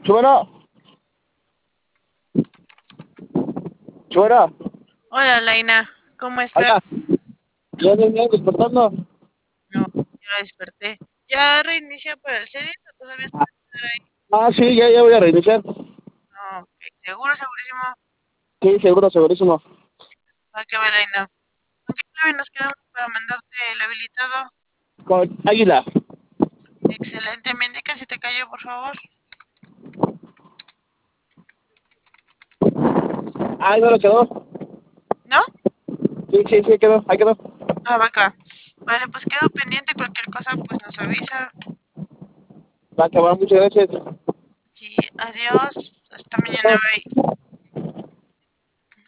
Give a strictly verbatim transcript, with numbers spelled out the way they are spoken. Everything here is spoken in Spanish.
Chubara, Chubara, Hola, Laina, ¿cómo allá, estás? ya bien, bien, despertando. No, ya desperté. ¿Ya reinició para el series o todavía se va a quedar ahí? Ah, sí, ya, ya voy a reiniciar. No, ok, seguro, segurísimo. Sí, seguro, segurísimo. Va que va, Laina. ¿Con qué clave nos quedamos para mandarte el habilitado? Con Águila. Excelente, me indica si te cayó, por favor. Ah, no lo quedó. ¿No? Sí, sí, sí, quedó, ahí quedó. Ah, va acá. Vale, pues quedo pendiente, cualquier cosa, pues nos avisa. Va a acabar, muchas gracias. Sí, adiós. Hasta mañana, No, bye.